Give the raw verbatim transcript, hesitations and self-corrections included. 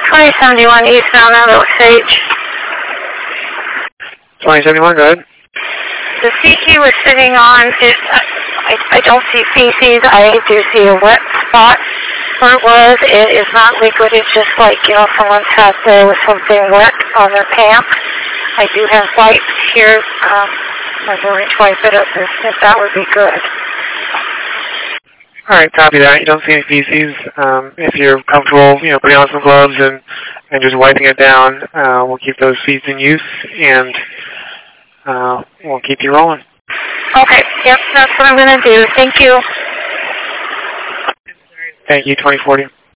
twenty seventy-one eastbound Mount Osage. twenty seventy-one, go ahead. The seat he was sitting on, is, I, I don't see feces. I do see a wet spot where it was. It is not liquid. It's just like, you know, someone sat there with something wet on their pants. I do have wipes here. Um, I'm going to wipe it up if, if that would be good. All right, copy that. You don't see any feces. Um, if you're comfortable, you know, putting on some gloves and, and just wiping it down, uh, we'll keep those feet in use, and uh, we'll keep you rolling. Okay, yep, that's what I'm going to do. Thank you. Thank you, twenty forty.